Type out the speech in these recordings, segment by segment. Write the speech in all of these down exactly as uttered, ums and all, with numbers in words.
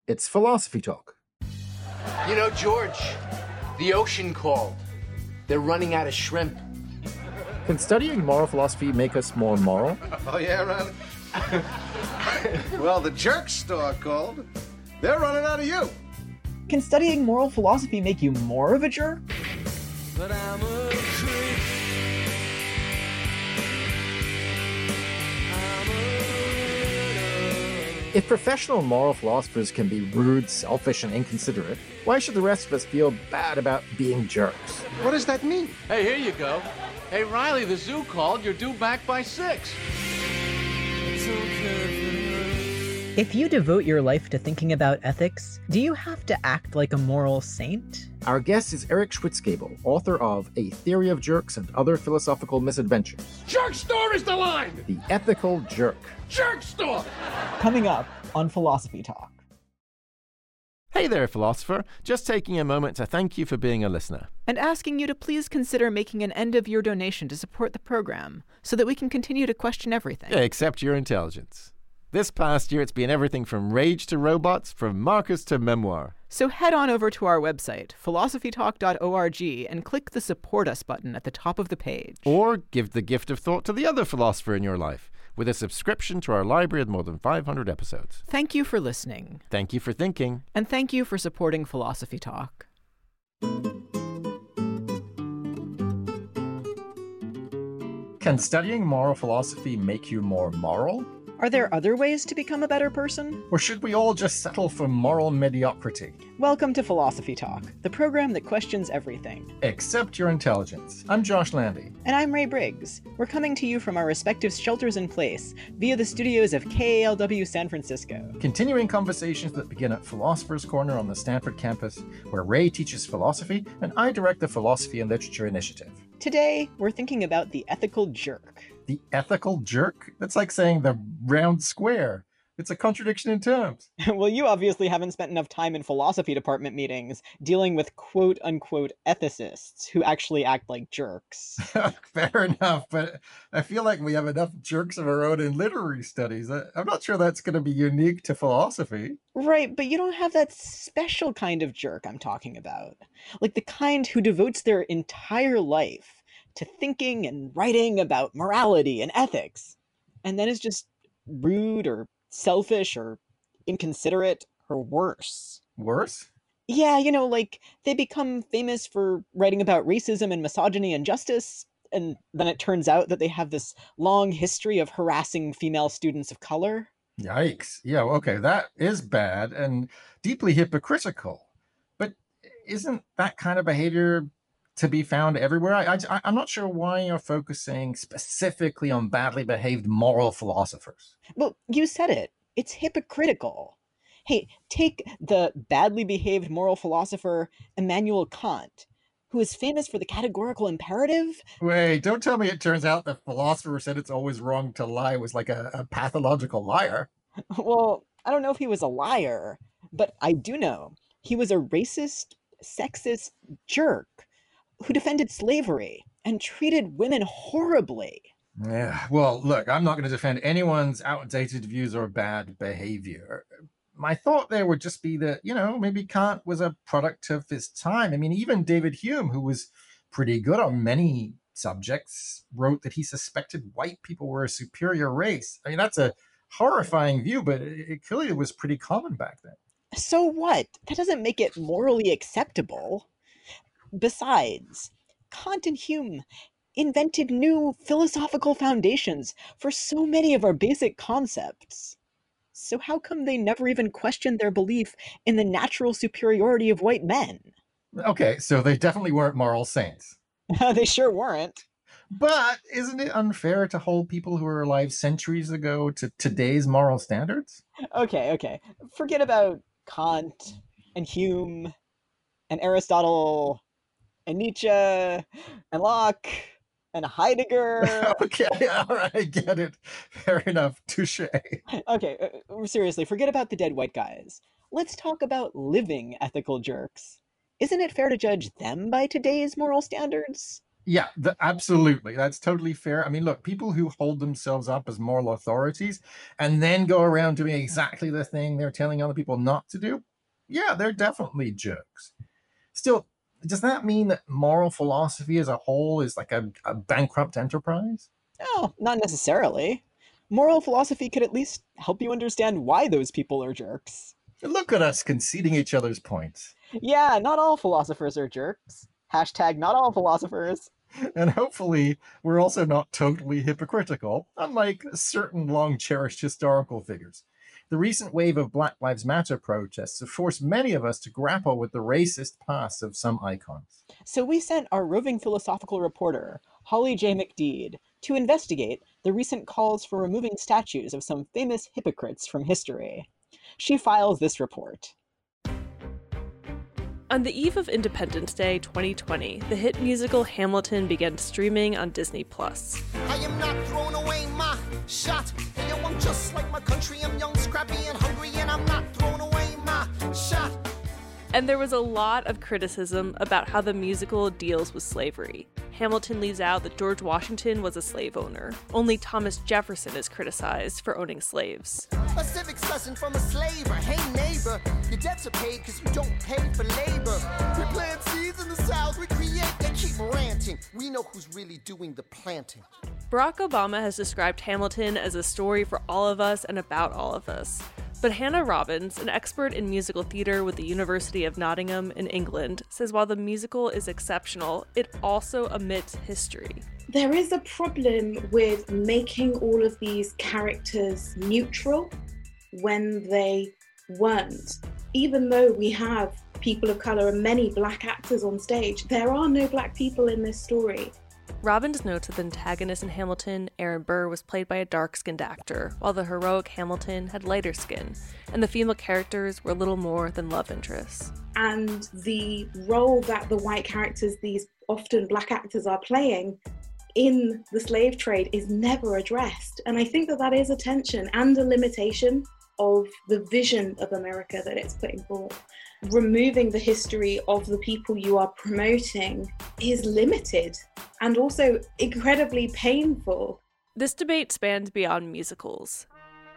It's Philosophy Talk. You know, George, the ocean called. They're running out of shrimp. Can studying moral philosophy make us more moral? Oh, yeah, Riley? Well, the jerk store called. They're running out of you. Can studying moral philosophy make you more of a jerk? But I'm a creep. I'm a If professional moral philosophers can be rude, selfish, and inconsiderate, why should the rest of us feel bad about being jerks? What does that mean? Hey, here you go. Hey, Riley, the zoo called. You're due back by six. If you devote your life to thinking about ethics, do you have to act like a moral saint? Our guest is Eric Schwitzgebel, author of A Theory of Jerks and Other Philosophical Misadventures. Jerk store is the line! The Ethical Jerk. Jerk store! Coming up on Philosophy Talk. Hey there, philosopher. Just taking a moment to thank you for being a listener. And asking you to please consider making an end-of-year donation to support the program, so that we can continue to question everything. Yeah, except your intelligence. This past year, it's been everything from rage to robots, from Marcus to memoir. So head on over to our website, philosophy talk dot org, and click the Support Us button at the top of the page. Or give the gift of thought to the other philosopher in your life with a subscription to our library of more than five hundred episodes. Thank you for listening. Thank you for thinking. And thank you for supporting Philosophy Talk. Can studying moral philosophy make you more moral? Are there other ways to become a better person? Or should we all just settle for moral mediocrity? Welcome to Philosophy Talk, the program that questions everything. Except your intelligence. I'm Josh Landy. And I'm Ray Briggs. We're coming to you from our respective shelters in place via the studios of K A L W San Francisco. Continuing conversations that begin at Philosopher's Corner on the Stanford campus, where Ray teaches philosophy and I direct the Philosophy and Literature Initiative. Today, we're thinking about the ethical jerk. The ethical jerk? That's like saying the round square. It's a contradiction in terms. Well, you obviously haven't spent enough time in philosophy department meetings dealing with quote-unquote ethicists who actually act like jerks. Fair enough, but I feel like we have enough jerks of our own in literary studies. I'm not sure that's going to be unique to philosophy. Right, but you don't have that special kind of jerk I'm talking about. Like the kind who devotes their entire life to thinking and writing about morality and ethics, and then is just rude or selfish or inconsiderate or worse. Worse? Yeah, you know, like they become famous for writing about racism and misogyny and justice, and then it turns out that they have this long history of harassing female students of color. Yikes. Yeah, okay, that is bad and deeply hypocritical. But isn't that kind of behavior to be found everywhere? I, I, I'm not sure why you're focusing specifically on badly behaved moral philosophers. Well, you said it. It's hypocritical. Hey, take the badly behaved moral philosopher Immanuel Kant, who is famous for the categorical imperative. Wait, don't tell me it turns out the philosopher who said it's always wrong to lie was like a, a pathological liar. Well, I don't know if he was a liar, but I do know he was a racist, sexist jerk who defended slavery and treated women horribly. Yeah, well, look, I'm not going to defend anyone's outdated views or bad behavior. My thought there would just be that, you know, maybe Kant was a product of his time. I mean, even David Hume, who was pretty good on many subjects, wrote that he suspected white people were a superior race. I mean, that's a horrifying view, but it clearly was pretty common back then. So what? That doesn't make it morally acceptable. Besides, Kant and Hume invented new philosophical foundations for so many of our basic concepts. So how come they never even questioned their belief in the natural superiority of white men? Okay, so they definitely weren't moral saints. They sure weren't. But isn't it unfair to hold people who were alive centuries ago to today's moral standards? Okay, okay. Forget about Kant and Hume and Aristotle and Nietzsche and Locke and Heidegger. Okay, all right, I get it. Fair enough. Touche. Okay, uh, seriously, forget about the dead white guys. Let's talk about living ethical jerks. Isn't it fair to judge them by today's moral standards? Yeah, the, absolutely. That's totally fair. I mean, look, people who hold themselves up as moral authorities and then go around doing exactly the thing they're telling other people not to do, yeah, they're definitely jerks. Still, does that mean that moral philosophy as a whole is like a, a bankrupt enterprise? No, not necessarily. Moral philosophy could at least help you understand why those people are jerks. Look at us conceding each other's points. Yeah, not all philosophers are jerks. Hashtag not all philosophers. And hopefully, we're also not totally hypocritical, unlike certain long-cherished historical figures. The recent wave of Black Lives Matter protests have forced many of us to grapple with the racist past of some icons. So we sent our roving philosophical reporter, Holly J. McDeed, to investigate the recent calls for removing statues of some famous hypocrites from history. She files this report. On the eve of Independence Day twenty twenty, the hit musical Hamilton began streaming on Disney Plus. I am not throwing away my shot. Hey, yo, I'm just like my country. I'm young, scrappy, and hungry, and I'm not throwing away my shot. And there was a lot of criticism about how the musical deals with slavery. Hamilton leaves out that George Washington was a slave owner. Only Thomas Jefferson is criticized for owning slaves. A civics lesson from a slaver. Hey neighbor, your debts are paid because you don't pay for labor. We plant seeds in the South, we create, they keep ranting. We know who's really doing the planting. Barack Obama has described Hamilton as a story for all of us and about all of us. But Hannah Robbins, an expert in musical theater with the University of Nottingham in England, says while the musical is exceptional, it also omits history. There is a problem with making all of these characters neutral when they weren't. Even though we have people of colour and many black actors on stage, there are no black people in this story. Robbins notes that the antagonist in Hamilton, Aaron Burr, was played by a dark-skinned actor, while the heroic Hamilton had lighter skin, and the female characters were little more than love interests. And the role that the white characters, these often black actors, are playing in the slave trade is never addressed. And I think that that is a tension and a limitation of the vision of America that it's putting forward. Removing the history of the people you are promoting is limited and also incredibly painful. This debate spans beyond musicals.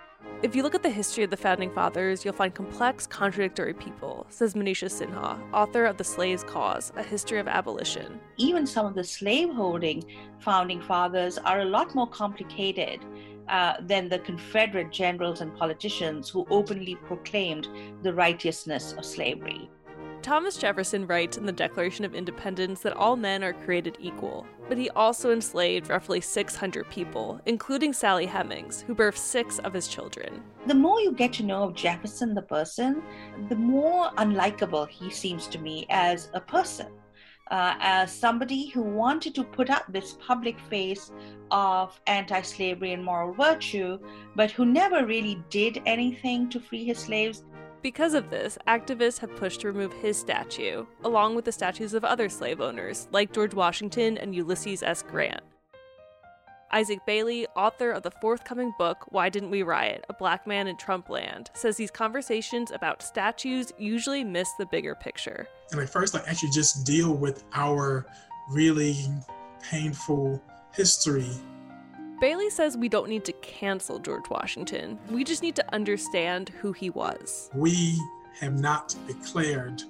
If you look at the history of the Founding Fathers, you'll find complex, contradictory people, says Manisha Sinha, author of The Slave's Cause, A History of Abolition. Even some of the slave-holding Founding Fathers are a lot more complicated uh, than the Confederate generals and politicians who openly proclaimed the righteousness of slavery. Thomas Jefferson writes in the Declaration of Independence that all men are created equal, but he also enslaved roughly six hundred people, including Sally Hemings, who birthed six of his children. The more you get to know of Jefferson the person, the more unlikable he seems to me as a person, uh, as somebody who wanted to put up this public face of anti-slavery and moral virtue, but who never really did anything to free his slaves. Because of this, activists have pushed to remove his statue, along with the statues of other slave owners, like George Washington and Ulysses S. Grant. Isaac Bailey, author of the forthcoming book, Why Didn't We Riot? A Black Man in Trump Land, says these conversations about statues usually miss the bigger picture. And at first, like, actually just deal with our really painful history. Bailey says we don't need to cancel George Washington. We just need to understand who he was. We have not declared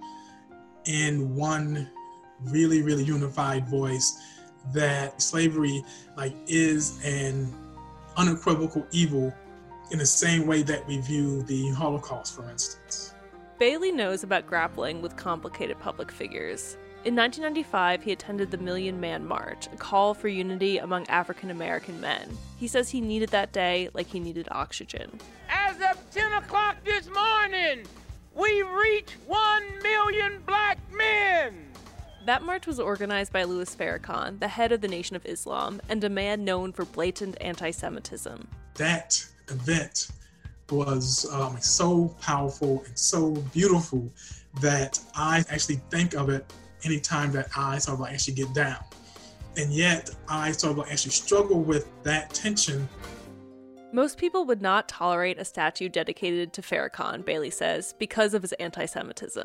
in one really, really unified voice that slavery like is an unequivocal evil in the same way that we view the Holocaust, for instance. Bailey knows about grappling with complicated public figures. In nineteen ninety-five, he attended the Million Man March, a call for unity among African American men. He says he needed that day like he needed oxygen. As of ten o'clock this morning, we reach one million black men! That march was organized by Louis Farrakhan, the head of the Nation of Islam, and a man known for blatant anti-Semitism. That event was um, so powerful and so beautiful that I actually think of it anytime that I sort of like actually get down. And yet I sort of like actually struggle with that tension. Most people would not tolerate a statue dedicated to Farrakhan, Bailey says, because of his anti-Semitism.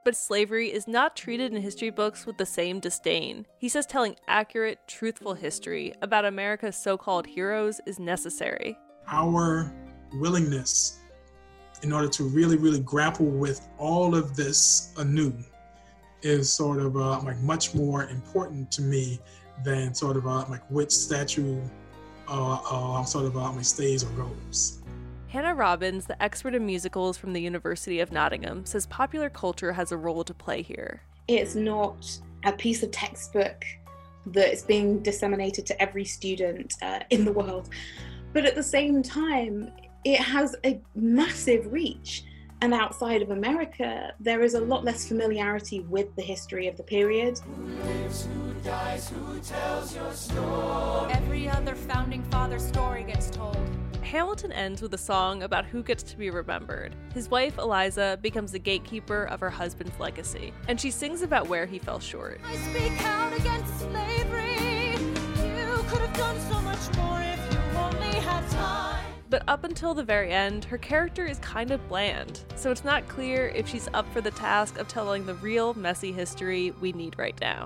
But slavery is not treated in history books with the same disdain. He says telling accurate, truthful history about America's so-called heroes is necessary. Our willingness in order to really, really grapple with all of this anew is sort of uh, like much more important to me than sort of uh, like which statue uh, uh, sort of uh, like stays or goes. Hannah Robbins, the expert in musicals from the University of Nottingham, says popular culture has a role to play here. It's not a piece of textbook that's being disseminated to every student uh, in the world, but at the same time, it has a massive reach. And outside of America, there is a lot less familiarity with the history of the period. Who lives, who dies, who tells your story? Every other founding father story gets told. Hamilton ends with a song about who gets to be remembered. His wife, Eliza, becomes the gatekeeper of her husband's legacy, and she sings about where he fell short. I speak out against slavery. You could have done so much more if you only had time. But up until the very end, her character is kind of bland, so it's not clear if she's up for the task of telling the real, messy history we need right now.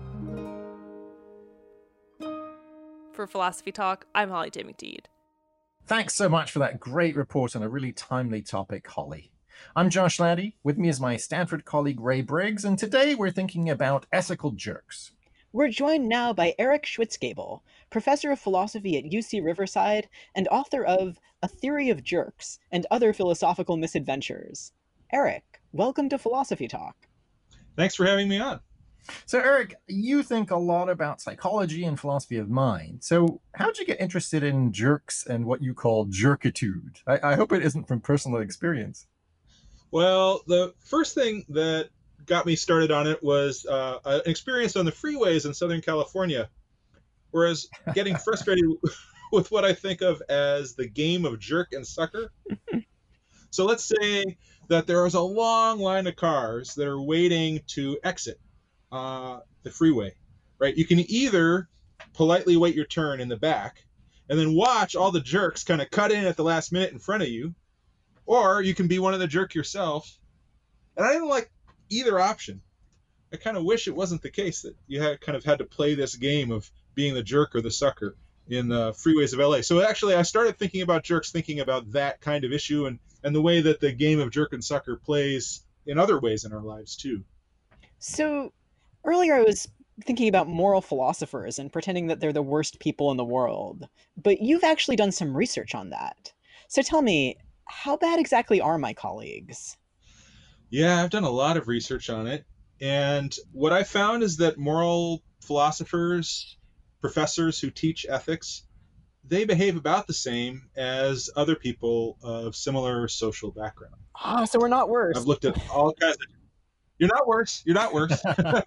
For Philosophy Talk, I'm Holly J. McDede. Thanks so much for that great report on a really timely topic, Holly. I'm Josh Laddie. With me is my Stanford colleague Ray Briggs, and today we're thinking about ethical jerks. We're joined now by Eric Schwitzgebel, professor of philosophy at U C Riverside and author of A Theory of Jerks and Other Philosophical Misadventures. Eric, welcome to Philosophy Talk. Thanks for having me on. So, Eric, you think a lot about psychology and philosophy of mind. So how'd you get interested in jerks and what you call jerkitude? I, I hope it isn't from personal experience. Well, the first thing that got me started on it was uh, an experience on the freeways in Southern California, whereas getting frustrated with what I think of as the game of jerk and sucker. So let's say that there is a long line of cars that are waiting to exit uh, the freeway, right? You can either politely wait your turn in the back and then watch all the jerks kind of cut in at the last minute in front of you, or you can be one of the jerk yourself. And I didn't like either option. I kind of wish it wasn't the case that you had kind of had to play this game of being the jerk or the sucker in the freeways of L A. So actually I started thinking about jerks, thinking about that kind of issue and, and the way that the game of jerk and sucker plays in other ways in our lives too. So earlier I was thinking about moral philosophers and pretending that they're the worst people in the world, but you've actually done some research on that. So tell me, how bad exactly are my colleagues? Yeah, I've done a lot of research on it. And what I found is that moral philosophers, professors who teach ethics, they behave about the same as other people of similar social background. Ah, so we're not worse. I've looked at all kinds of... You're not worse. You're not worse.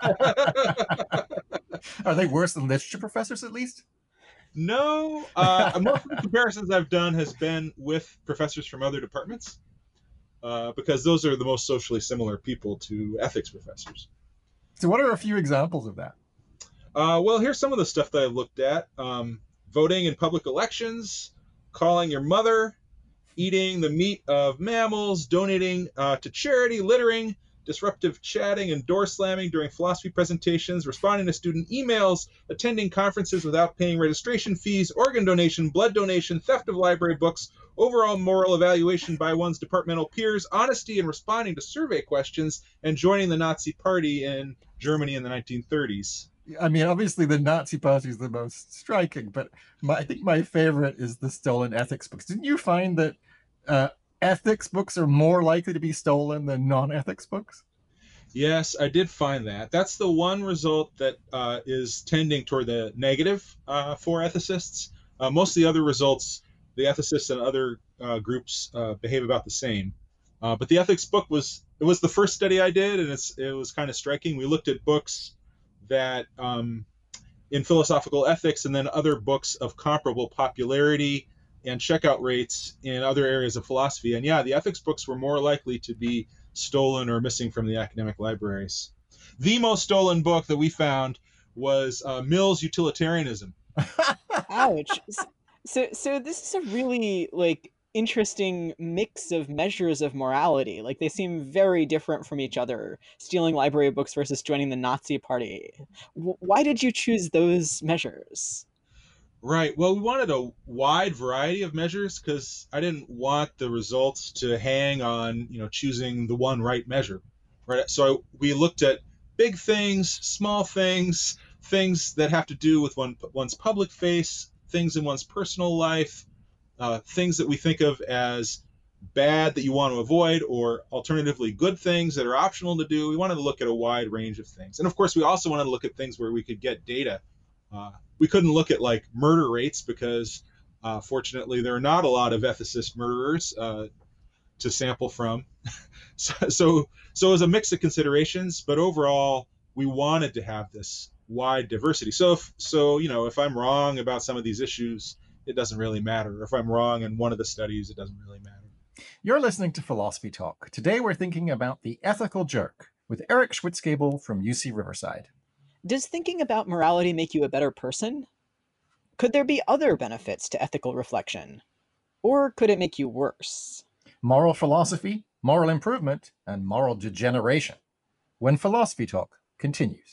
Are they worse than literature professors, at least? No. Uh, most of the comparisons I've done has been with professors from other departments. Uh, because those are the most socially similar people to ethics professors. So what are a few examples of that? Uh, well, here's some of the stuff that I've looked at. Um, voting in public elections, calling your mother, eating the meat of mammals, donating uh, to charity, littering, disruptive chatting and door slamming during philosophy presentations, responding to student emails, attending conferences without paying registration fees, organ donation, blood donation, theft of library books, overall moral evaluation by one's departmental peers, honesty in responding to survey questions, and joining the Nazi Party in Germany in the nineteen thirties. I mean, obviously the Nazi Party is the most striking, but my, I think my favorite is the stolen ethics books. Didn't you find that uh, ethics books are more likely to be stolen than non-ethics books? Yes, I did find that. That's the one result that uh, is tending toward the negative uh, for ethicists. Uh, most of the other results, the ethicists and other uh, groups uh, behave about the same. Uh, but the ethics book was it was the first study I did, and it's it was kind of striking. We looked at books that um, in philosophical ethics, and then other books of comparable popularity and checkout rates in other areas of philosophy. And yeah, the ethics books were more likely to be stolen or missing from the academic libraries. The most stolen book that we found was uh, Mill's Utilitarianism. Ouch. So, so this is a really like interesting mix of measures of morality. Like, they seem very different from each other. Stealing library books versus joining the Nazi party. W- why did you choose those measures? Right. Well, we wanted a wide variety of measures because I didn't want the results to hang on, you know, choosing the one right measure. Right. So we looked at big things, small things, things that have to do with one, one's public face, things in one's personal life, uh, things that we think of as bad that you want to avoid, or alternatively good things that are optional to do. We wanted to look at a wide range of things. And of course, we also wanted to look at things where we could get data. Uh, we couldn't look at like murder rates because uh, fortunately there are not a lot of ethicist murderers uh, to sample from. so, so so it was a mix of considerations, but overall we wanted to have this wide diversity. So if so, you know, if I'm wrong about some of these issues, it doesn't really matter. If I'm wrong in one of the studies, it doesn't really matter. You're listening to Philosophy Talk. Today we're thinking about the ethical jerk with Eric Schwitzgebel from U C Riverside. Does thinking about morality make you a better person? Could there be other benefits to ethical reflection? Or could it make you worse? Moral philosophy, moral improvement, and moral degeneration. When Philosophy Talk continues.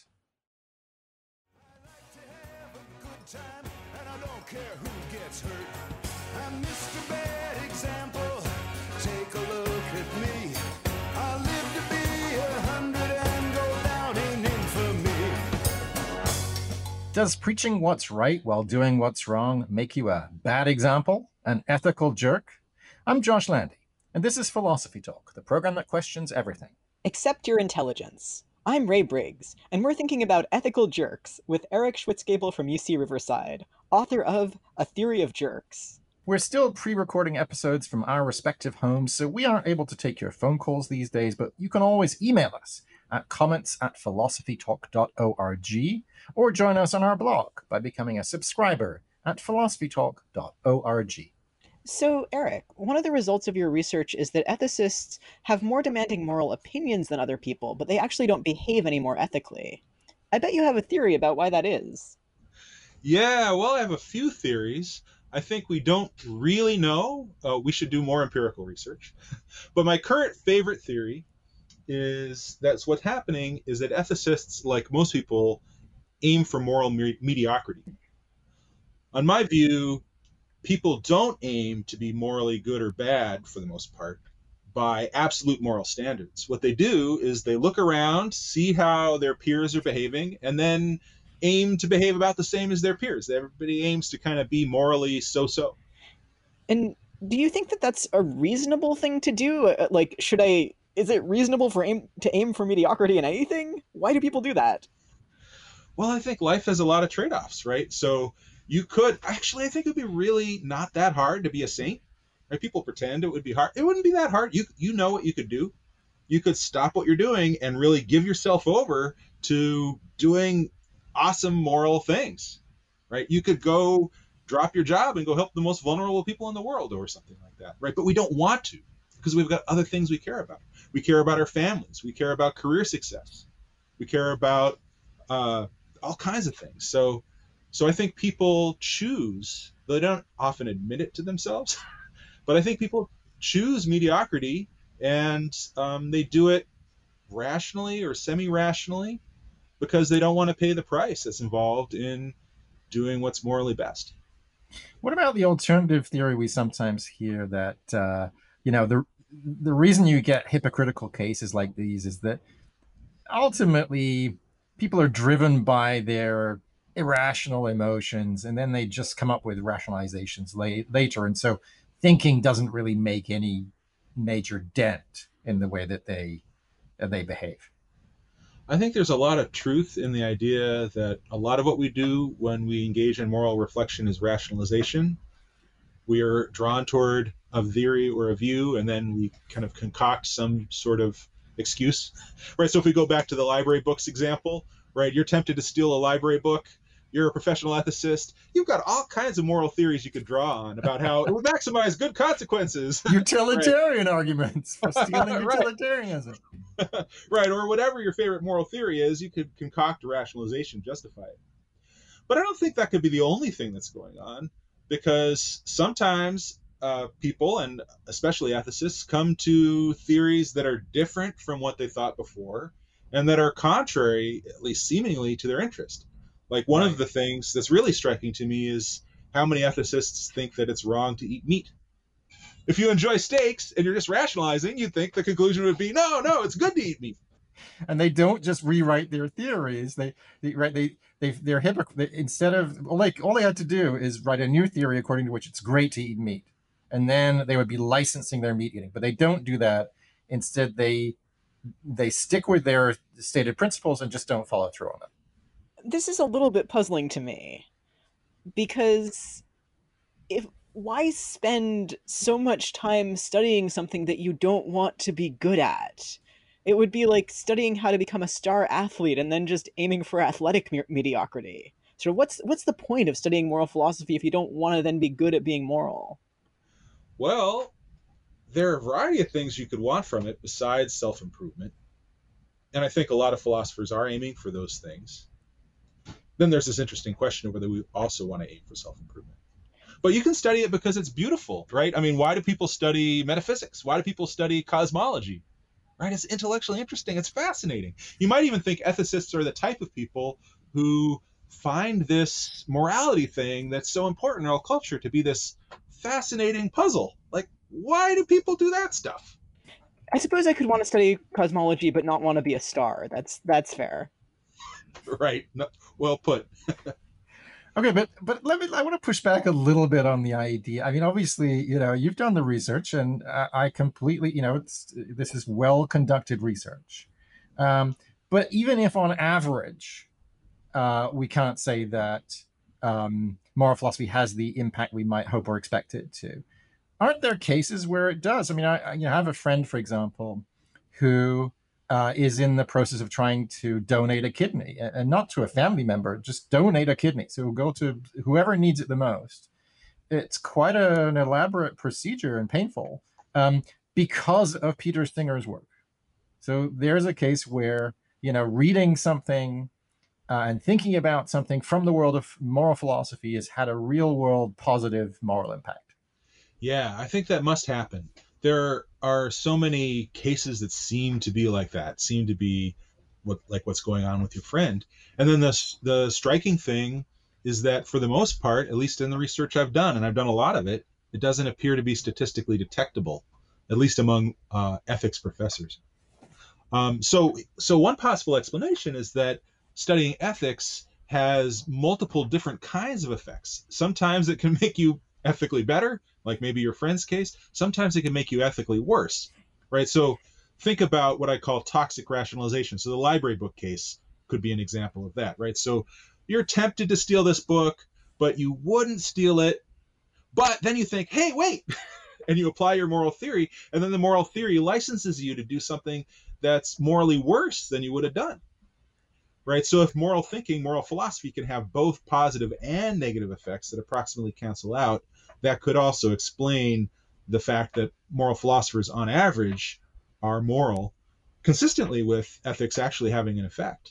Does preaching what's right while doing what's wrong make you a bad example, an ethical jerk? I'm Josh Landy, and this is Philosophy Talk, the program that questions everything. Accept your intelligence. I'm Ray Briggs, and we're thinking about ethical jerks with Eric Schwitzgebel from U C Riverside, author of A Theory of Jerks. We're still pre-recording episodes from our respective homes, so we aren't able to take your phone calls these days, but you can always email us at comments at philosophy talk dot org, or join us on our blog by becoming a subscriber at philosophy talk dot org. So, Eric, one of the results of your research is that ethicists have more demanding moral opinions than other people, but they actually don't behave any more ethically. I bet you have a theory about why that is. Yeah, well, I have a few theories. I think we don't really know. Uh, we should do more empirical research. But my current favorite theory is that what's happening is that ethicists, like most people, aim for moral me- mediocrity. On my view, people don't aim to be morally good or bad, for the most part, by absolute moral standards. What they do is they look around, see how their peers are behaving, and then aim to behave about the same as their peers. Everybody aims to kind of be morally so-so. And do you think that that's a reasonable thing to do? Like, should I... Is it reasonable for aim to aim for mediocrity in anything? Why do people do that? Well, I think life has a lot of trade-offs, right? So you could actually, I think it would be really not that hard to be a saint. Right? People pretend it would be hard. It wouldn't be that hard. You you know what you could do. You could stop what you're doing and really give yourself over to doing awesome moral things, right? You could go drop your job and go help the most vulnerable people in the world or something like that, right? But we don't want to because we've got other things we care about. We care about our families. We care about career success. We care about uh, all kinds of things. So, so I think people choose. They don't often admit it to themselves, but I think people choose mediocrity, and um, they do it rationally or semi-rationally because they don't want to pay the price that's involved in doing what's morally best. What about the alternative theory we sometimes hear that uh, you know the the reason you get hypocritical cases like these is that ultimately people are driven by their irrational emotions, and then they just come up with rationalizations late, later. And so thinking doesn't really make any major dent in the way that they uh, they behave. I think there's a lot of truth in the idea that a lot of what we do when we engage in moral reflection is rationalization. We are drawn toward a theory or a view, and then we kind of concoct some sort of excuse, right? So if we go back to the library books example, right, you're tempted to steal a library book. You're a professional ethicist. You've got all kinds of moral theories you could draw on about how it would maximize good consequences. Utilitarian arguments for stealing utilitarianism. Right, or whatever your favorite moral theory is, you could concoct a rationalization, justify it. But I don't think that could be the only thing that's going on, because sometimes uh, people, and especially ethicists, come to theories that are different from what they thought before and that are contrary, at least seemingly, to their interest. Like one right. of the things that's really striking to me is how many ethicists think that it's wrong to eat meat. If you enjoy steaks and you're just rationalizing, you'd think the conclusion would be, no, no, it's good to eat meat. And they don't just rewrite their theories. They, they right, they, they, they're hypocrite. Instead of, like, all they had to do is write a new theory according to which it's great to eat meat. And then they would be licensing their meat eating. But they don't do that. Instead, they, they stick with their stated principles and just don't follow through on them. This is a little bit puzzling to me, because if why spend so much time studying something that you don't want to be good at? It would be like studying how to become a star athlete and then just aiming for athletic me- mediocrity. So what's what's the point of studying moral philosophy if you don't want to then be good at being moral? Well, there are a variety of things you could want from it besides self-improvement. And I think a lot of philosophers are aiming for those things. Then there's this interesting question of whether we also want to aim for self-improvement. But you can study it because it's beautiful, right? I mean, why do people study metaphysics? Why do people study cosmology? Right? It's intellectually interesting. It's fascinating. You might even think ethicists are the type of people who find this morality thing that's so important in our culture to be this fascinating puzzle. Like, why do people do that stuff? I suppose I could want to study cosmology but not want to be a star. That's that's fair. Right. No, well put. Okay, but but let me. I want to push back a little bit on the idea. I mean, obviously, you know, you've done the research, and I, I completely, you know, it's, this is well conducted research. Um, but even if, on average, uh, we can't say that um, moral philosophy has the impact we might hope or expect it to, aren't there cases where it does? I mean, I, I you know, have a friend, for example, who Uh, is in the process of trying to donate a kidney, and not to a family member, just donate a kidney. So go to whoever needs it the most. It's quite a, an elaborate procedure and painful um, because of Peter Singer's work. So there's a case where, you know, reading something uh, and thinking about something from the world of moral philosophy has had a real world positive moral impact. Yeah, I think that must happen. There are so many cases that seem to be like that, seem to be what like what's going on with your friend. And then the the striking thing is that for the most part, at least in the research I've done, and I've done a lot of it, it doesn't appear to be statistically detectable, at least among uh, ethics professors. Um, so, so one possible explanation is that studying ethics has multiple different kinds of effects. Sometimes it can make you ethically better, like maybe your friend's case. Sometimes it can make you ethically worse, right? So think about what I call toxic rationalization. So the library book case could be an example of that, right? So you're tempted to steal this book, but you wouldn't steal it. But then you think, hey, wait, and you apply your moral theory, and then the moral theory licenses you to do something that's morally worse than you would have done, right? So if moral thinking, moral philosophy can have both positive and negative effects that approximately cancel out, that could also explain the fact that moral philosophers on average are moral, consistently with ethics actually having an effect.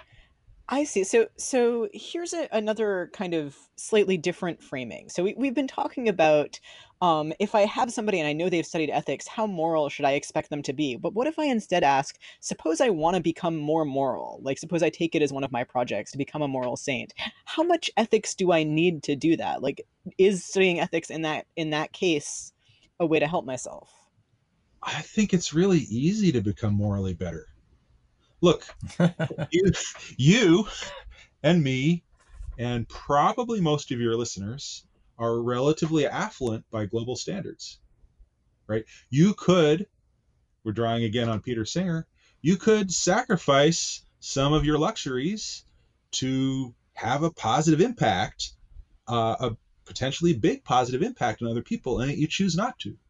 I see. So so here's a, another kind of slightly different framing. So we, we've been talking about um, if I have somebody and I know they've studied ethics, how moral should I expect them to be? But what if I instead ask, suppose I want to become more moral? Like suppose I take it as one of my projects to become a moral saint. How much ethics do I need to do that? Like, is studying ethics in that in that case a way to help myself? I think it's really easy to become morally better. Look, you, you and me and probably most of your listeners are relatively affluent by global standards, right? You could, we're drawing again on Peter Singer, you could sacrifice some of your luxuries to have a positive impact, uh, a potentially big positive impact on other people, and you choose not to.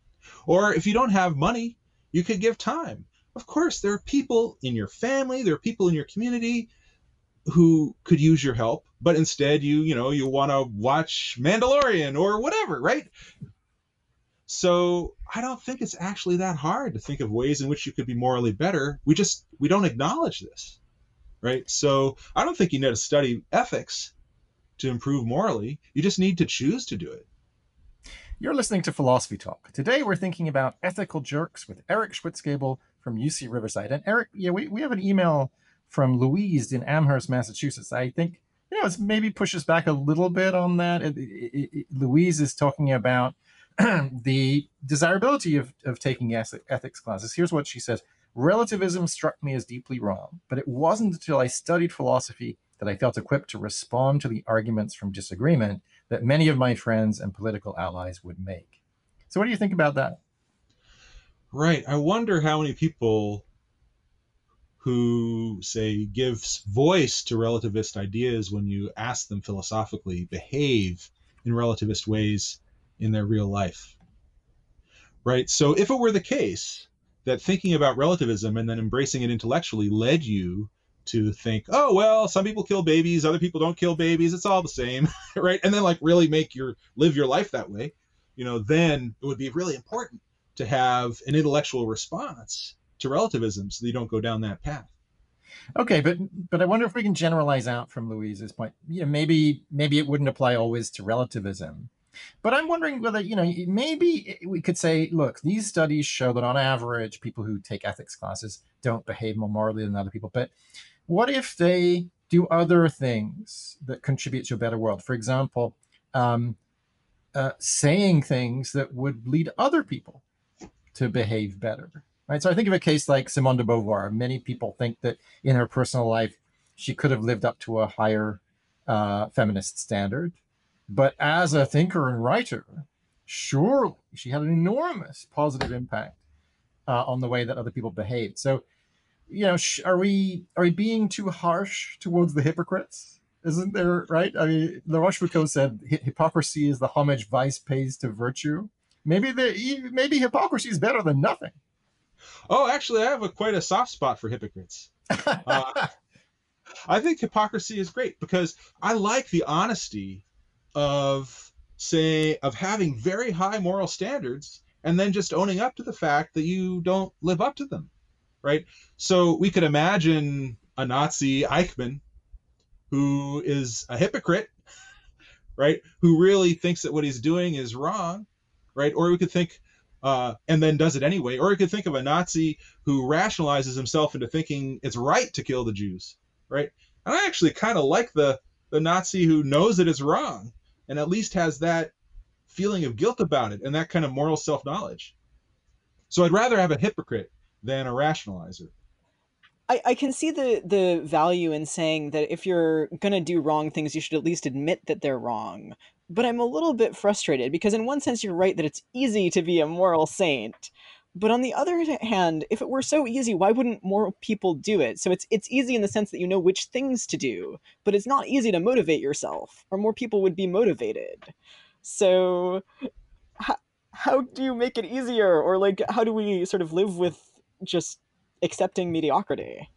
Or if you don't have money, you could give time. Of course, there are people in your family, there are people in your community who could use your help, but instead you, you know, you want to watch Mandalorian or whatever, right? So I don't think it's actually that hard to think of ways in which you could be morally better. We just, we don't acknowledge this, right? So I don't think you need to study ethics to improve morally. You just need to choose to do it. You're listening to Philosophy Talk. Today we're thinking about ethical jerks with Eric Schwitzgebel from U C Riverside. And Eric, yeah, we, we have an email from Louise in Amherst, Massachusetts. I think, you know, it's maybe pushes back a little bit on that. It, it, it, Louise is talking about the desirability of, of taking ethics classes. Here's what she says. Relativism struck me as deeply wrong, but it wasn't until I studied philosophy that I felt equipped to respond to the arguments from disagreement that many of my friends and political allies would make. So what do you think about that? Right. I wonder how many people who, say, give voice to relativist ideas when you ask them philosophically behave in relativist ways in their real life. Right. So if it were the case that thinking about relativism and then embracing it intellectually led you to think, oh, well, some people kill babies, other people don't kill babies, it's all the same, right? And then like really make your, live your life that way, you know, then it would be really important to have an intellectual response to relativism so that you don't go down that path. Okay, but but I wonder if we can generalize out from Louise's point. You know, maybe maybe it wouldn't apply always to relativism. But I'm wondering whether, you know, maybe we could say, look, these studies show that on average, people who take ethics classes don't behave more morally than other people. But what if they do other things that contribute to a better world? For example, um, uh, saying things that would lead other people to behave better, right? So I think of a case like Simone de Beauvoir. Many people think that in her personal life, she could have lived up to a higher uh, feminist standard. But as a thinker and writer, surely she had an enormous positive impact uh, on the way that other people behaved. So, you know, sh- are we are we being too harsh towards the hypocrites? Isn't there, right? I mean, La Rochefoucauld said hypocrisy is the homage vice pays to virtue. Maybe the maybe hypocrisy is better than nothing. Oh, actually, I have a, quite a soft spot for hypocrites. uh, I think hypocrisy is great because I like the honesty of, say, of having very high moral standards and then just owning up to the fact that you don't live up to them, right? So we could imagine a Nazi Eichmann who is a hypocrite, right? Who really thinks that what he's doing is wrong, right? Or we could think, uh, and then does it anyway. Or we could think of a Nazi who rationalizes himself into thinking it's right to kill the Jews, right? And I actually kind of like the the Nazi who knows that it's wrong and at least has that feeling of guilt about it and that kind of moral self-knowledge. So I'd rather have a hypocrite than a rationalizer. I, I can see the, the value in saying that if you're going to do wrong things, you should at least admit that they're wrong. But I'm a little bit frustrated because in one sense, you're right that it's easy to be a moral saint. But on the other hand, if it were so easy, why wouldn't more people do it? So it's it's easy in the sense that you know which things to do, but it's not easy to motivate yourself, or more people would be motivated. So how, how do you make it easier? Or like, how do we sort of live with just accepting mediocrity?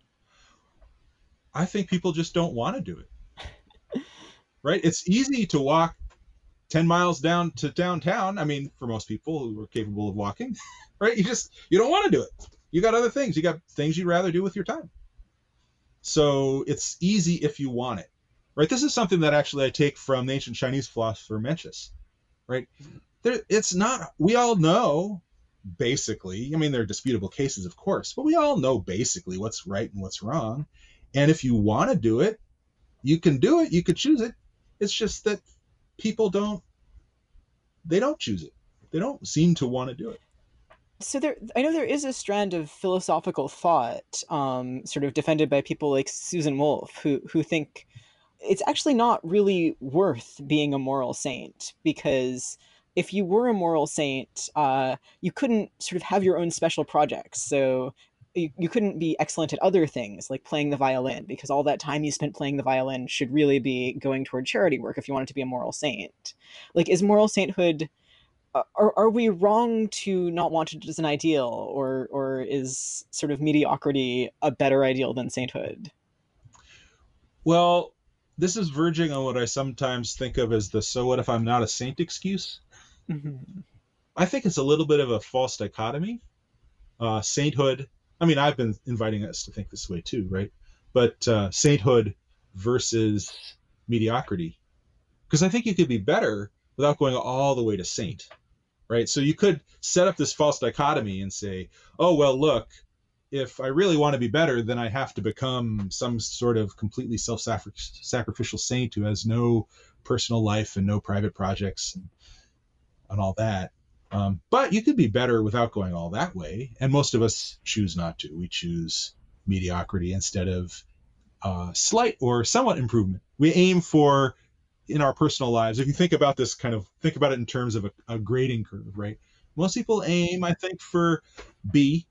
I think people just don't want to do it. Right? It's easy to walk ten miles down to downtown. I mean, for most people who are capable of walking, right? You just, you don't want to do it. You got other things. You got things you'd rather do with your time. So it's easy if you want it, right? This is something that actually I take from the ancient Chinese philosopher Mencius, right? There, it's not, we all know basically, I mean, there are disputable cases, of course, but we all know basically what's right and what's wrong. And if you want to do it, you can do it. You could choose it. It's just that people don't, they don't choose it. They don't seem to want to do it. So there, I know there is a strand of philosophical thought, um, sort of defended by people like Susan Wolf, who who think it's actually not really worth being a moral saint, because if you were a moral saint, uh, you couldn't sort of have your own special projects. So you, you couldn't be excellent at other things like playing the violin, because all that time you spent playing the violin should really be going toward charity work if you wanted to be a moral saint. Like, is moral sainthood, uh, are, are we wrong to not want it as an ideal, or or is sort of mediocrity a better ideal than sainthood? Well, this is verging on what I sometimes think of as the so what if I'm not a saint excuse. Mm-hmm. I think it's a little bit of a false dichotomy. Uh, sainthood, I mean, I've been inviting us to think this way too, right? But uh, sainthood versus mediocrity. Because I think you could be better without going all the way to saint. right? So you could set up this false dichotomy and say, oh, well, look, if I really want to be better, then I have to become some sort of completely self-sacrificial saint who has no personal life and no private projects and, and all that. Um, but you could be better without going all that way. And most of us choose not to. We choose mediocrity instead of uh, slight or somewhat improvement. We aim for, in our personal lives, if you think about this kind of, think about it in terms of a, a grading curve, right? Most people aim, I think, for B,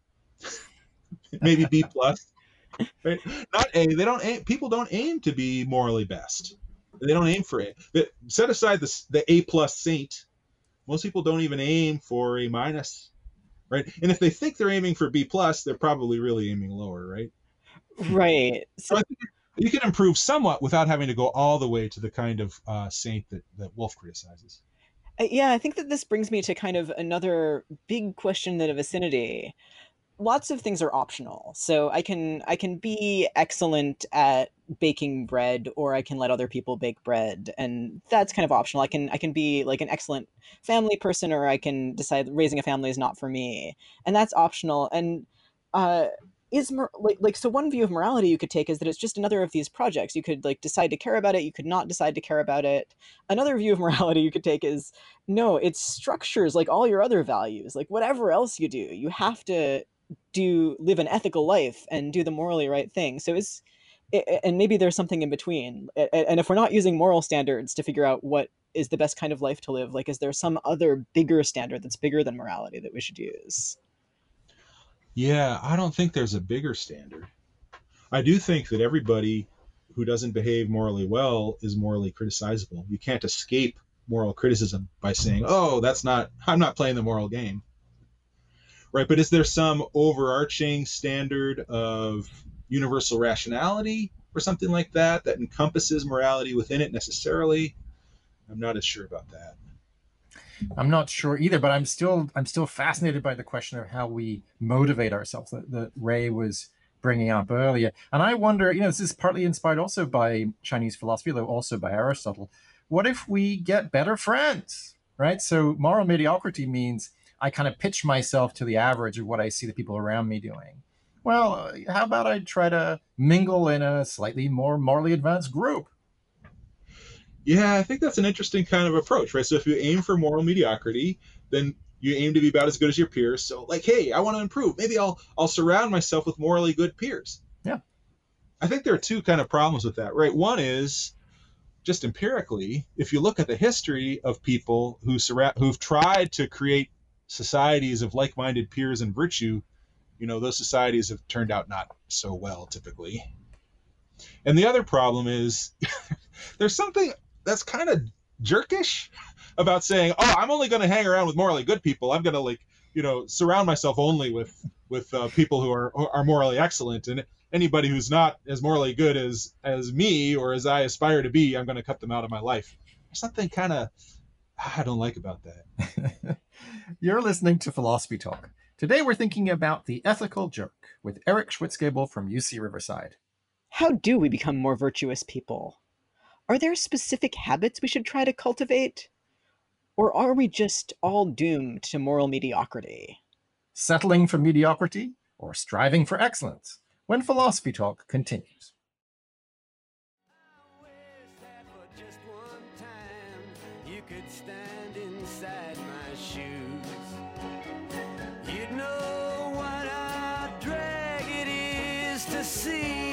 maybe B plus, right? Not A. They don't aim, people don't aim to be morally best. They don't aim for A. But set aside the, the A plus saint. Most people don't even aim for A minus, right? And if they think they're aiming for B plus, they're probably really aiming lower, right? Right. So I think you can improve somewhat without having to go all the way to the kind of uh, saint that, that Wolf criticizes. Uh, Yeah, I think that this brings me to kind of another big question that of vicinity. Lots of things are optional. So I can I can be excellent at baking bread, or I can let other people bake bread, and that's kind of optional. I can I can be like an excellent family person, or I can decide raising a family is not for me, and that's optional. And uh, is mor- like like so one view of morality you could take is that it's just another of these projects. You could like decide to care about it, you could not decide to care about it. Another view of morality you could take is no, it structures like all your other values. Like whatever else you do, you have to do live an ethical life and do the morally right thing. So is and maybe there's something in between. And if we're not using moral standards to figure out what is the best kind of life to live, like is there some other bigger standard that's bigger than morality that we should use? Yeah, I don't think there's a bigger standard. I do think that everybody who doesn't behave morally well is morally criticizable. You can't escape moral criticism by saying, oh, that's not, I'm not playing the moral game. Right, but is there some overarching standard of universal rationality or something like that that encompasses morality within it necessarily? I'm not as sure about that. I'm not sure either, but I'm still I'm still fascinated by the question of how we motivate ourselves that, that Ray was bringing up earlier. And I wonder, you know, this is partly inspired also by Chinese philosophy, though also by Aristotle. What if we get better friends, right? So moral mediocrity means I kind of pitch myself to the average of what I see the people around me doing. Well, how about I try to mingle in a slightly more morally advanced group? Yeah, I think that's an interesting kind of approach, right? So if you aim for moral mediocrity, then you aim to be about as good as your peers. So like, hey, I want to improve. Maybe I'll I'll surround myself with morally good peers. Yeah. I think there are two kind of problems with that, right? One is just empirically, if you look at the history of people who surround who've tried to create societies of like-minded peers and virtue, you know, those societies have turned out not so well typically. And the other problem is there's something that's kind of jerkish about saying, oh, I'm only going to hang around with morally good people. I'm going to like, you know, surround myself only with with uh, people who are are morally excellent, and anybody who's not as morally good as as me or as I aspire to be, I'm going to cut them out of my life. There's something kind of I don't like about that. You're listening to Philosophy Talk. Today we're thinking about the ethical jerk with Eric Schwitzgebel from U C Riverside. How do we become more virtuous people? Are there specific habits we should try to cultivate? Or are we just all doomed to moral mediocrity? Settling for mediocrity or striving for excellence? When Philosophy Talk continues. You could stand inside my shoes. You'd know what a drag it is to see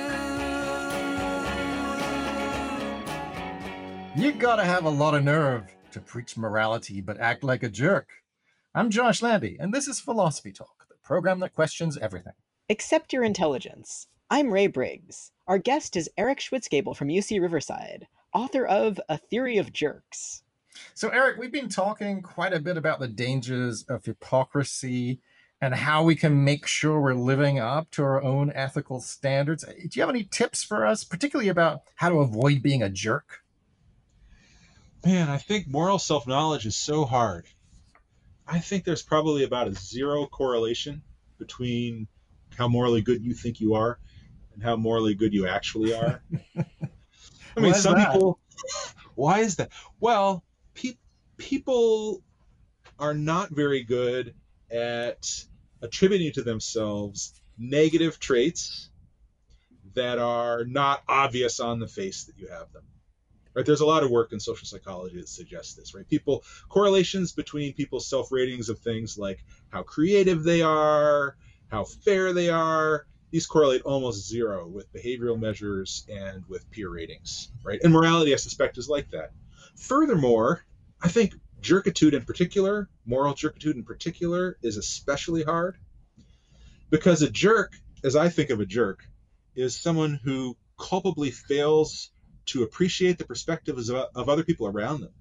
you. You gotta have a lot of nerve to preach morality but act like a jerk. I'm Josh Landy, and this is Philosophy Talk, the program that questions everything. Accept your intelligence. I'm Ray Briggs. Our guest is Eric Schwitzgebel from U C Riverside, author of A Theory of Jerks. So, Eric, we've been talking quite a bit about the dangers of hypocrisy and how we can make sure we're living up to our own ethical standards. Do you have any tips for us, particularly about how to avoid being a jerk? Man, I think moral self-knowledge is so hard. I think there's probably about a zero correlation between how morally good you think you are and how morally good you actually are. I mean, some that? people, why is that? Well, pe- people are not very good at attributing to themselves negative traits that are not obvious on the face that you have them. Right? There's a lot of work in social psychology that suggests this, right? People, correlations between people's self-ratings of things like how creative they are, how fair they are, these correlate almost zero with behavioral measures and with peer ratings, right? And morality, I suspect, is like that. Furthermore, I think jerkitude in particular, moral jerkitude in particular, is especially hard because a jerk, as I think of a jerk, is someone who culpably fails to appreciate the perspectives of, of other people around them.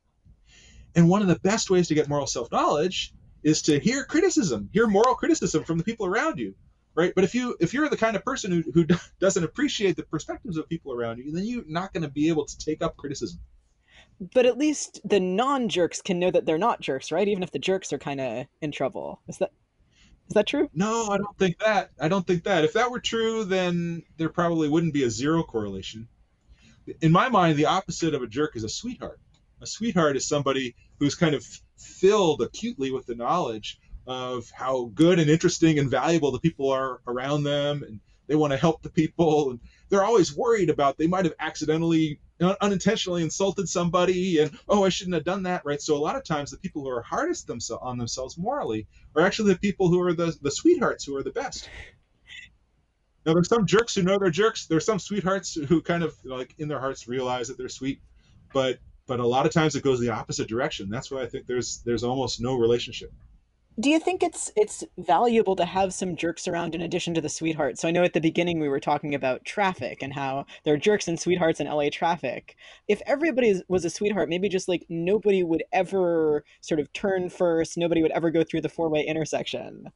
And one of the best ways to get moral self-knowledge is to hear criticism, hear moral criticism from the people around you, right? But if you if you're the kind of person who, who doesn't appreciate the perspectives of people around you, then you're not going to be able to take up criticism. But at least the non-jerks can know that they're not jerks, right? Even if the jerks are kind of in trouble. Is that is that true? No, I don't think that. I don't think that. If that were true, then there probably wouldn't be a zero correlation. In my mind, the opposite of a jerk is a sweetheart. A sweetheart is somebody who's kind of filled acutely with the knowledge of how good and interesting and valuable the people are around them, and they want to help the people, and they're always worried about they might have accidentally, unintentionally insulted somebody, and oh, I shouldn't have done that, right? So a lot of times the people who are hardest themselves on themselves morally are actually the people who are the, the sweethearts who are the best. Now, there's some jerks who know they're jerks. There's some sweethearts who kind of, like, in their hearts realize that they're sweet, but but a lot of times it goes the opposite direction. That's why I think there's there's almost no relationship. Do you think it's it's valuable to have some jerks around in addition to the sweethearts? So I know at the beginning we were talking about traffic and how there are jerks and sweethearts in L A traffic. If everybody was a sweetheart, maybe just like nobody would ever sort of turn first, nobody would ever go through the four-way intersection.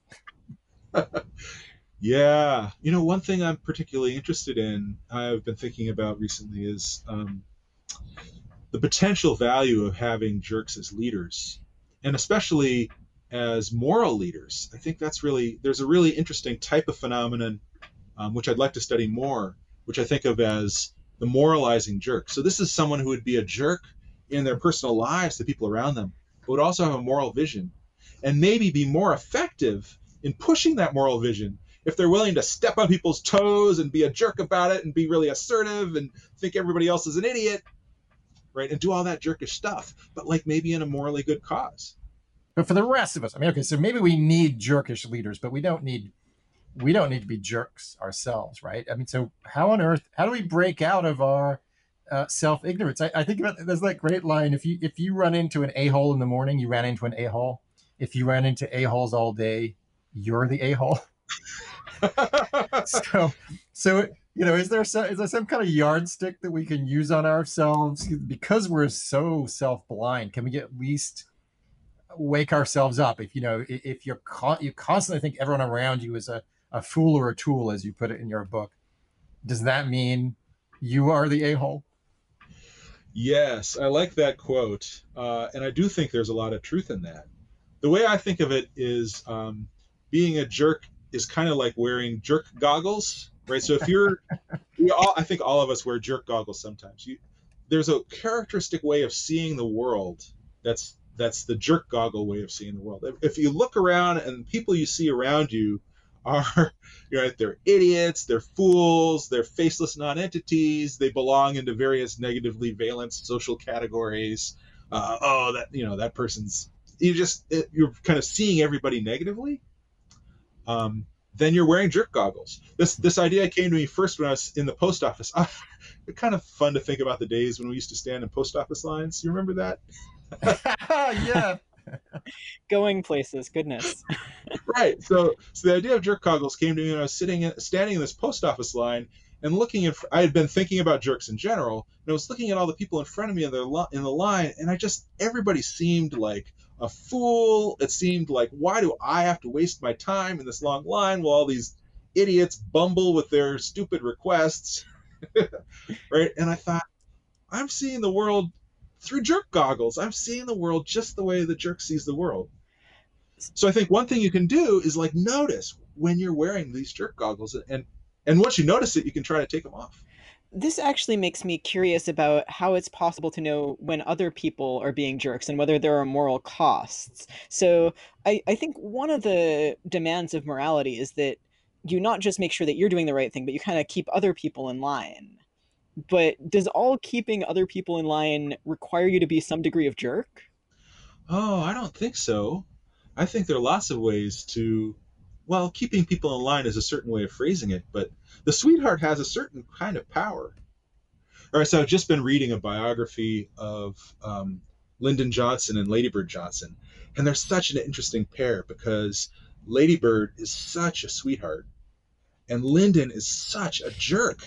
Yeah. You know, one thing I'm particularly interested in, I've been thinking about recently is um, the potential value of having jerks as leaders, and especially as moral leaders. I think that's really, there's a really interesting type of phenomenon, um, which I'd like to study more, which I think of as the moralizing jerk. So this is someone who would be a jerk in their personal lives to people around them, but would also have a moral vision and maybe be more effective in pushing that moral vision if they're willing to step on people's toes and be a jerk about it and be really assertive and think everybody else is an idiot, right? And do all that jerkish stuff, but like maybe in a morally good cause. But for the rest of us, I mean, okay, so maybe we need jerkish leaders, but we don't need we don't need to be jerks ourselves, right? I mean, so how on earth, how do we break out of our uh, self-ignorance? I, I think about, there's that great line, if you if you run into an a-hole in the morning, you ran into an a-hole. If you ran into a-holes all day, you're the a-hole. so, so you know, is there some, is there some kind of yardstick that we can use on ourselves because we're so self-blind? Can we at least wake ourselves up? If you know, if you're con- you constantly think everyone around you is a, a fool or a tool, as you put it in your book, does that mean you are the a-hole? Yes, I like that quote, uh, and I do think there's a lot of truth in that. The way I think of it is um, being a jerk is kind of like wearing jerk goggles, right? So if you're, we all, I think all of us wear jerk goggles sometimes. You, there's a characteristic way of seeing the world that's that's the jerk goggle way of seeing the world. If, if you look around and people you see around you are, you know, they're idiots, they're fools, they're faceless non-entities, they belong into various negatively valenced social categories. Uh, oh, that, you know, that person's, you just, it, you're kind of seeing everybody negatively. Um, then you're wearing jerk goggles. This this idea came to me first when I was in the post office. It's kind of fun to think about the days when we used to stand in post office lines. You remember that? Yeah. Going places, goodness. Right. So so the idea of jerk goggles came to me when I was sitting in, standing in this post office line and looking at, I had been thinking about jerks in general, and I was looking at all the people in front of me in the, in the line, and I just, everybody seemed like a fool. It seemed like, why do I have to waste my time in this long line while all these idiots bumble with their stupid requests? Right? And I thought, I'm seeing the world through jerk goggles. I'm seeing the world just the way the jerk sees the world. So I think one thing you can do is like notice when you're wearing these jerk goggles, and and once you notice it, you can try to take them off. This actually makes me curious about how it's possible to know when other people are being jerks and whether there are moral costs. So I, I think one of the demands of morality is that you not just make sure that you're doing the right thing, but you kind of keep other people in line. But does all keeping other people in line require you to be some degree of jerk? Oh, I don't think so. I think there are lots of ways to, well, keeping people in line is a certain way of phrasing it, but the sweetheart has a certain kind of power. All right, so I've just been reading a biography of um, Lyndon Johnson and Lady Bird Johnson, and they're such an interesting pair because Lady Bird is such a sweetheart, and Lyndon is such a jerk.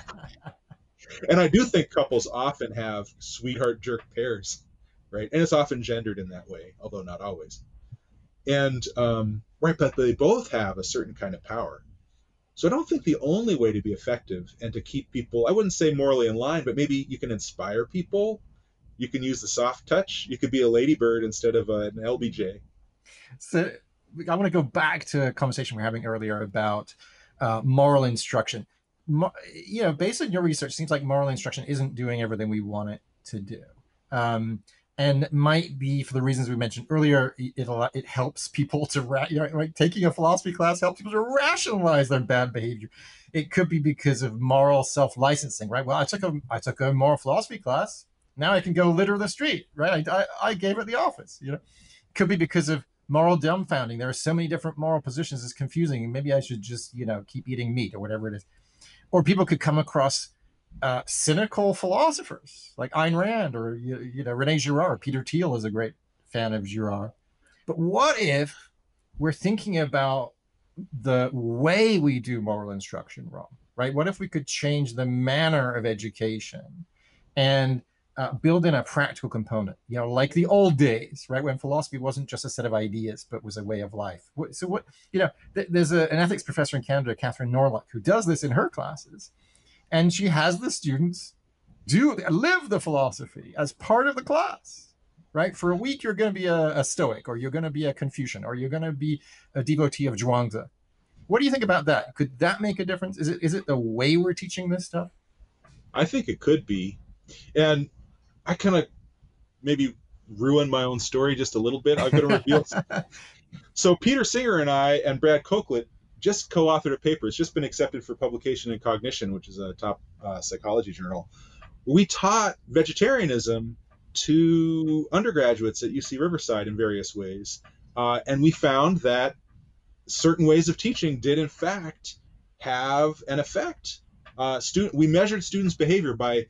And I do think couples often have sweetheart jerk pairs, right? And it's often gendered in that way, although not always. And um, right, but they both have a certain kind of power. So I don't think the only way to be effective and to keep people, I wouldn't say morally in line, but maybe you can inspire people. You can use the soft touch. You could be a ladybird instead of a, an L B J. So I want to go back to a conversation we were having earlier about uh, moral instruction. Mo- you know, based on your research, it seems like moral instruction isn't doing everything we want it to do. Um, and might be for the reasons we mentioned earlier. It it helps people to ra- you know, like taking a philosophy class helps people to rationalize their bad behavior. It could be because of moral self-licensing, right? Well, I took a I took a moral philosophy class. Now I can go litter the street, right? I I, I gave it the office. You know, it could be because of moral dumbfounding. There are so many different moral positions. It's confusing. Maybe I should just you know keep eating meat or whatever it is. Or people could come across uh, cynical philosophers like Ayn Rand or you, you know Rene Girard. Peter Thiel is a great fan of Girard. But what if we're thinking about the way we do moral instruction wrong, right? What if we could change the manner of education and uh, build in a practical component, you know, like the old days, right? When philosophy wasn't just a set of ideas, but was a way of life. So what, you know, th- there's a, an ethics professor in Canada, Catherine Norluck, who does this in her classes. And she has the students do live the philosophy as part of the class, right? For a week, you're going to be a, a Stoic, or you're going to be a Confucian, or you're going to be a devotee of Zhuangzi. What do you think about that? Could that make a difference? Is it is it the way we're teaching this stuff? I think it could be. And I kind of maybe ruin my own story just a little bit. I'm going to reveal. So Peter Singer and I and Brad Coquelet just co-authored a paper. It's just been accepted for publication in Cognition, which is a top uh, psychology journal. We taught vegetarianism to undergraduates at U C Riverside in various ways. Uh, and we found that certain ways of teaching did in fact have an effect. Uh, student, we measured students' behavior by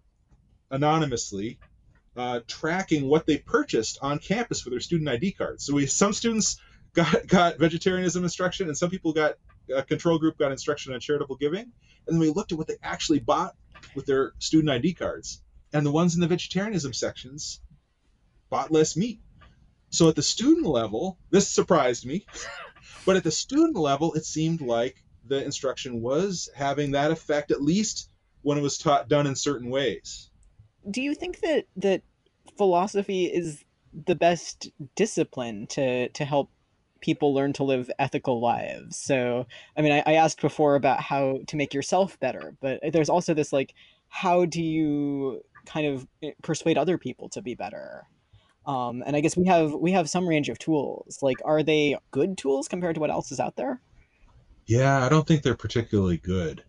anonymously uh, tracking what they purchased on campus for their student I D cards. So we some students got, got vegetarianism instruction, and some people got a control group got instruction on charitable giving. And then we looked at what they actually bought with their student I D cards. And the ones in the vegetarianism sections bought less meat. So at the student level, this surprised me, but at the student level, it seemed like the instruction was having that effect, at least when it was taught done in certain ways. Do you think that that philosophy is the best discipline to to help people learn to live ethical lives? So, I mean, I, I asked before about how to make yourself better, but there's also this like, how do you kind of persuade other people to be better? Um, and I guess we have we have some range of tools. Like, are they good tools compared to what else is out there? Yeah, I don't think they're particularly good.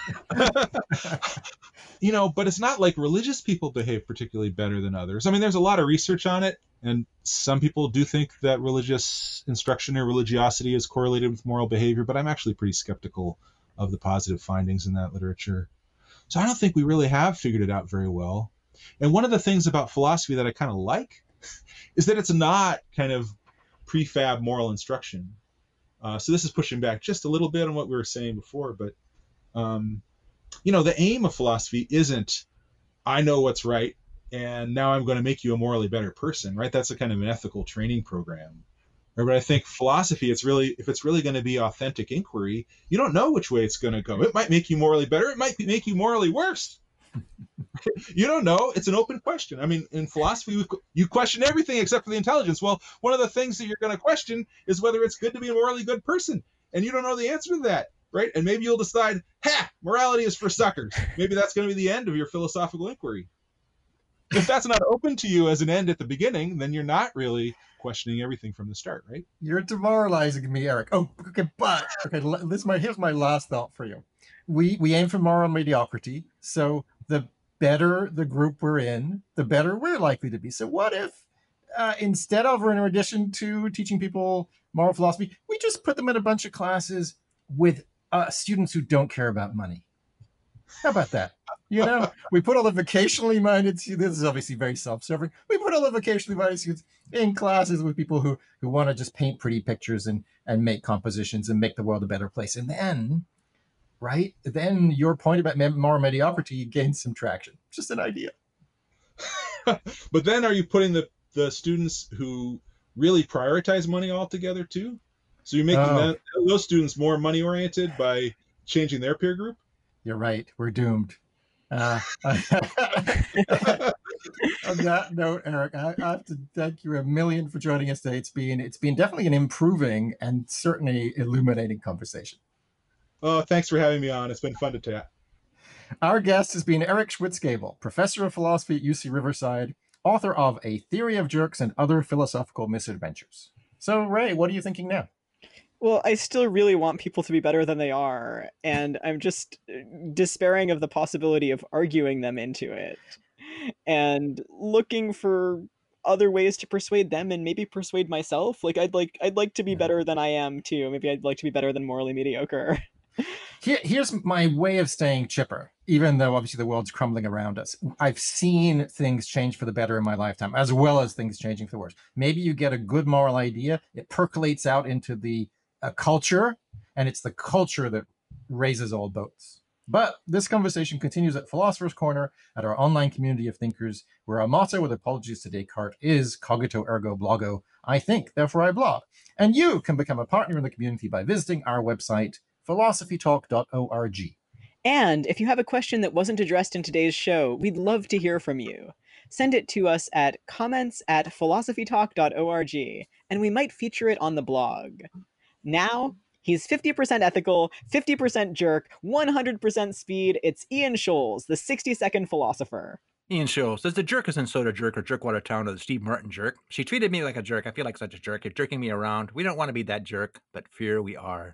You know, but it's not like religious people behave particularly better than others. I mean, there's a lot of research on it, and some people do think that religious instruction or religiosity is correlated with moral behavior, but I'm actually pretty skeptical of the positive findings in that literature. So I don't think we really have figured it out very well. And one of the things about philosophy that I kind of like is that it's not kind of prefab moral instruction. Uh, so this is pushing back just a little bit on what we were saying before, but um, you know, the aim of philosophy isn't, I know what's right, and now I'm going to make you a morally better person, right? That's a kind of an ethical training program. But I think philosophy, it's really, if it's really going to be authentic inquiry, you don't know which way it's going to go. It might make you morally better. It might make you morally worse. You don't know. It's an open question. I mean, in philosophy, you question everything except for the intelligence. Well, one of the things that you're going to question is whether it's good to be a morally good person. And you don't know the answer to that. right? And maybe you'll decide, ha, morality is for suckers. Maybe that's going to be the end of your philosophical inquiry. If that's not open to you as an end at the beginning, then you're not really questioning everything from the start, right? You're demoralizing me, Eric. Oh, okay, but okay, this is my here's my last thought for you. We we aim for moral mediocrity, so the better the group we're in, the better we're likely to be. So what if uh, instead of, or in addition to teaching people moral philosophy, we just put them in a bunch of classes with uh, students who don't care about money? How about that? You know, we put all the vocationally minded students, this is obviously very self-serving, we put all the vocationally minded students in classes with people who, who want to just paint pretty pictures and, and make compositions and make the world a better place. And then, right, then your point about moral mediocrity gains some traction. Just an idea. But then are you putting the, the students who really prioritize money altogether too? So you're making Oh. that, those students more money-oriented by changing their peer group? You're right. We're doomed. Uh, on that note, Eric, I, I have to thank you a million for joining us today. It's been it's been definitely an improving and certainly illuminating conversation. Oh, thanks for having me on. It's been fun to chat. Our guest has been Eric Schwitzgebel, professor of philosophy at U C Riverside, author of A Theory of Jerks and Other Philosophical Misadventures. So, Ray, what are you thinking now? Well, I still really want people to be better than they are, and I'm just despairing of the possibility of arguing them into it, and looking for other ways to persuade them and maybe persuade myself. Like I'd like I'd like to be better than I am too. Maybe I'd like to be better than morally mediocre. Here, here's my way of staying chipper, even though obviously the world's crumbling around us. I've seen things change for the better in my lifetime, as well as things changing for the worse. Maybe you get a good moral idea, it percolates out into the uh, culture, and it's the culture that raises all boats. But this conversation continues at Philosopher's Corner, at our online community of thinkers, where our motto, with apologies to Descartes, is cogito ergo blogo. I think, therefore I blog. And you can become a partner in the community by visiting our website, philosophy talk dot org. And if you have a question that wasn't addressed in today's show, we'd love to hear from you. Send it to us at comments at philosophy talk dot org, and we might feature it on the blog. Now, he's fifty percent ethical, fifty percent jerk, one hundred percent speed. It's Ian Scholes, the sixty-second philosopher. Ian Scholes says the jerk isn't Soda Jerk or Jerkwater Town or the Steve Martin jerk. She treated me like a jerk. I feel like such a jerk. You're jerking me around. We don't want to be that jerk, but fear we are.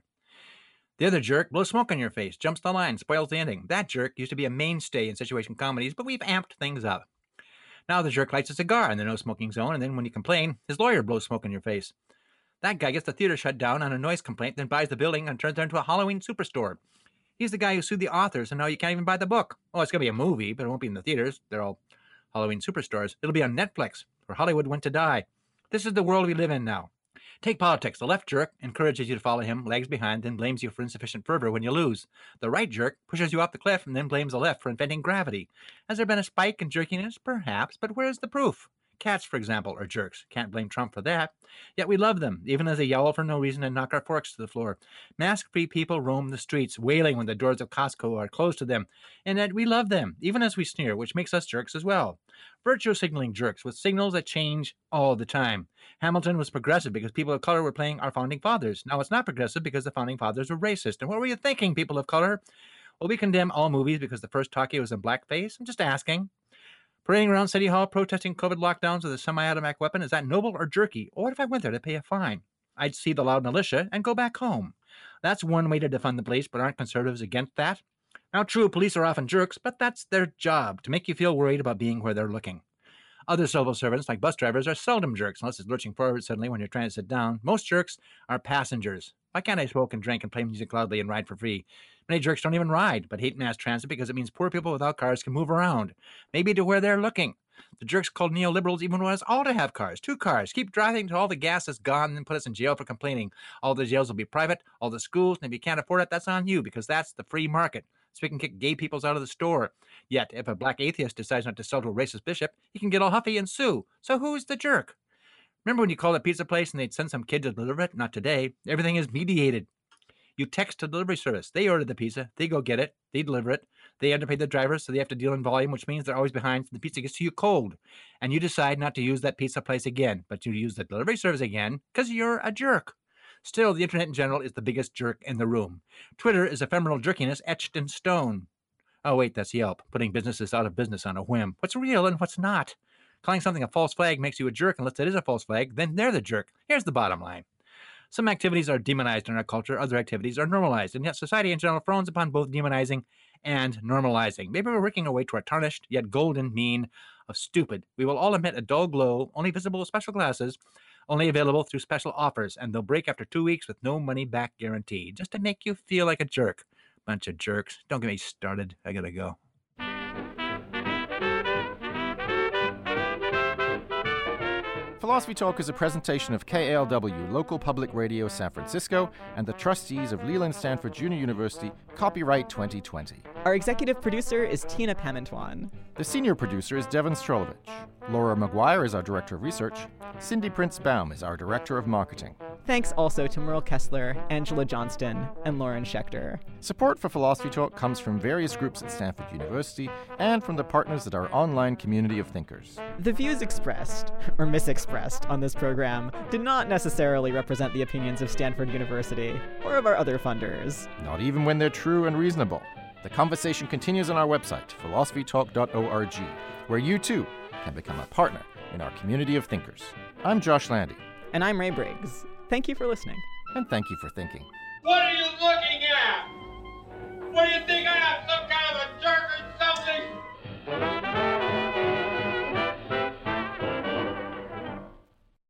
The other jerk blows smoke in your face, jumps the line, spoils the ending. That jerk used to be a mainstay in situation comedies, but we've amped things up. Now the jerk lights a cigar in the no smoking zone, and then when you complain, his lawyer blows smoke in your face. That guy gets the theater shut down on a noise complaint, then buys the building and turns it into a Halloween superstore. He's the guy who sued the authors, and now you can't even buy the book. Oh, it's going to be a movie, but it won't be in the theaters. They're all Halloween superstores. It'll be on Netflix, where Hollywood went to die. This is the world we live in now. Take politics. The left jerk encourages you to follow him, lags behind, then blames you for insufficient fervor when you lose. The right jerk pushes you off the cliff and then blames the left for inventing gravity. Has there been a spike in jerkiness? Perhaps, but where's the proof? Cats, for example, are jerks. Can't blame Trump for that. Yet we love them, even as they yell for no reason and knock our forks to the floor. Mask-free people roam the streets, wailing when the doors of Costco are closed to them. And yet we love them, even as we sneer, which makes us jerks as well. Virtue signaling jerks with signals that change all the time. Hamilton was progressive because people of color were playing our founding fathers. Now it's not progressive because the founding fathers were racist. And what were you thinking, people of color? Well, we condemn all movies because the first talkie was in blackface. I'm just asking. Parading around City Hall protesting COVID lockdowns with a semi-automatic weapon, is that noble or jerky? Or what if I went there to pay a fine? I'd see the loud militia and go back home. That's one way to defund the police, but aren't conservatives against that? Now, true, police are often jerks, but that's their job, to make you feel worried about being where they're looking. Other civil servants, like bus drivers, are seldom jerks, unless it's lurching forward suddenly when you're trying to sit down. Most jerks are passengers. Why can't I smoke and drink and play music loudly and ride for free? Many jerks don't even ride, but hate mass transit because it means poor people without cars can move around, maybe to where they're looking. The jerks called neoliberals even want us all to have cars, two cars. Keep driving till all the gas is gone and then put us in jail for complaining. All the jails will be private, all the schools, and if you can't afford it, that's on you, because that's the free market. So we can kick gay peoples out of the store. Yet, if a black atheist decides not to sell to a racist bishop, he can get all huffy and sue. So who's the jerk? Remember when you called a pizza place and they'd send some kid to deliver it? Not today. Everything is mediated. You text a delivery service. They order the pizza. They go get it. They deliver it. They underpay the driver, so they have to deal in volume, which means they're always behind. So the pizza gets to you cold. And you decide not to use that pizza place again, but you use the delivery service again because you're a jerk. Still, the internet in general is the biggest jerk in the room. Twitter is ephemeral jerkiness etched in stone. Oh, wait, that's Yelp, putting businesses out of business on a whim. What's real and what's not? Calling something a false flag makes you a jerk unless it is a false flag, then they're the jerk. Here's the bottom line. Some activities are demonized in our culture, other activities are normalized, and yet society in general frowns upon both demonizing and normalizing. Maybe we're working our way to a tarnished yet golden mean of stupid. We will all emit a dull glow, only visible with special glasses, only available through special offers, and they'll break after two weeks with no money back guarantee, just to make you feel like a jerk. Bunch of jerks. Don't get me started. I gotta go. Philosophy Talk is a presentation of K A L W, local public radio San Francisco, and the trustees of Leland Stanford Junior University, copyright twenty twenty. Our executive producer is Tina Pamantwan. The senior producer is Devin Strolovich. Laura McGuire is our director of research. Cindy Prince-Baum is our director of marketing. Thanks also to Merle Kessler, Angela Johnston, and Lauren Schechter. Support for Philosophy Talk comes from various groups at Stanford University and from the partners at our online community of thinkers. The views expressed, or misexpressed, on this program did not necessarily represent the opinions of Stanford University or of our other funders. Not even when they're true and reasonable. The conversation continues on our website, philosophy talk dot org, where you too can become a partner in our community of thinkers. I'm Josh Landy. And I'm Ray Briggs. Thank you for listening. And thank you for thinking. What are you looking at? What are you